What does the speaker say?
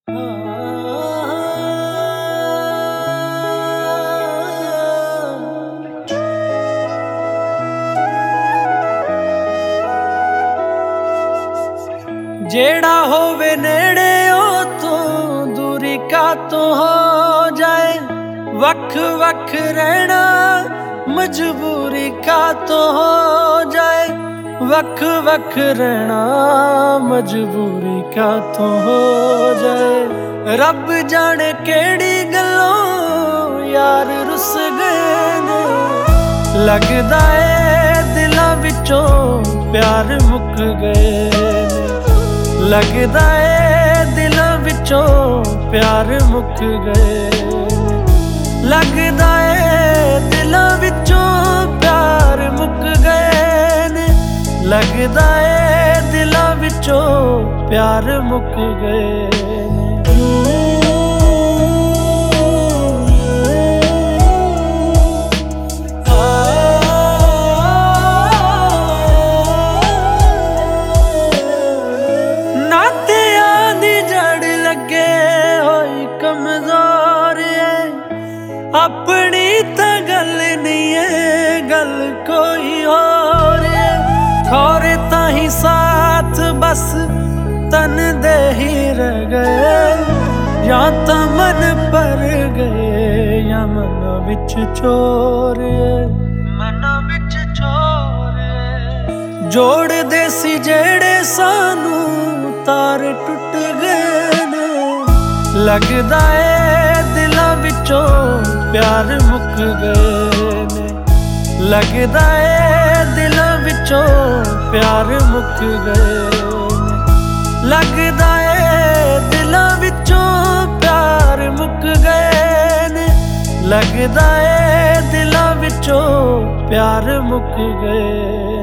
ਜਿਹੜਾ ਹੋਵੇ ਨੇੜੇ ਉਹ ਤੋਂ ਦੂਰੀ ਕਾਤੋਂ ਹੋ ਜਾਏ, ਵੱਖ ਵੱਖ ਰਹਿਣਾ ਮਜਬੂਰੀ ਕਾਤੋਂ ਹੋ ਜਾਏ, ਵੱਖ ਵੱਖ ਰਹਿਣਾ ਮਜਬੂਰੀ ਕਾਤੋਂ ਹੋ ਜਾਏ। ਰੱਬ ਜਾਣੇ ਕਿਹੜੀ ਗੱਲੋਂ ਯਾਰ ਰੁੱਸ ਗਏ ਨੇ, ਲੱਗਦਾ ਏ ਦਿਲਾਂ ਵਿੱਚੋਂ ਪਿਆਰ ਮੁੱਕ ਗਏ ਨੇ, ਲੱਗਦਾ ਏ ਦਿਲਾਂ ਵਿੱਚੋਂ ਪਿਆਰ ਮੁੱਕ ਗਏ ਨੇ, ਲੱਗਦਾ ਏ ਦਿਲਾਂ ਵਿੱਚੋਂ ਪਿਆਰ ਮੁੱਕ ਗਏ ਨੇ, ਲੱਗਦਾ ਏ ਦਿਲਾਂ ਵਿੱਚੋਂ ਪਿਆਰ ਮੁੱਕ ਗਏ ਨੇ। ਆਪਣੀ ਤਾਂ ਗੱਲ ਨਹੀਂ ਏ, ਗੱਲ ਕੋਈ ਹੋਰ ਏ, ਖੌਰੇ ਤਾਂ ਹੀ ਸਾਥ ਬਸ ਤਨ ਦੇ ਹੀ ਰਹਿ ਗਏ, ਜਾਂ ਤਾਂ ਮਨ ਭਰ ਗਏ ਜਾਂ ਮਨ ਵਿੱਚ ਚੋਰ ਏ, ਮਨ ਵਿੱਚ ਚੋਰ ਏ। ਜੋੜਦੇ ਸੀ ਜਿਹੜੇ ਸਾਨੂੰ ਤਾਰ ਟੁੱਟ ਗਏ ਨੇ, ਲੱਗਦਾ ਏ ਦਿਲਾਂ ਵਿੱਚੋਂ ਪਿਆਰ ਮੁੱਕ ਗਏ ਨੇ, ਲੱਗਦਾ ਏ ਦਿਲਾਂ ਵਿੱਚੋਂ ਪਿਆਰ ਮੁੱਕ ਗਏ ਨੇ, ਲੱਗਦਾ ਏ ਦਿਲਾਂ ਵਿੱਚੋਂ ਪਿਆਰ ਮੁੱਕ ਗਏ ਨੇ, ਲੱਗਦਾ ਏ ਦਿਲਾਂ ਵਿੱਚੋਂ ਪਿਆਰ ਮੁੱਕ ਗਏ।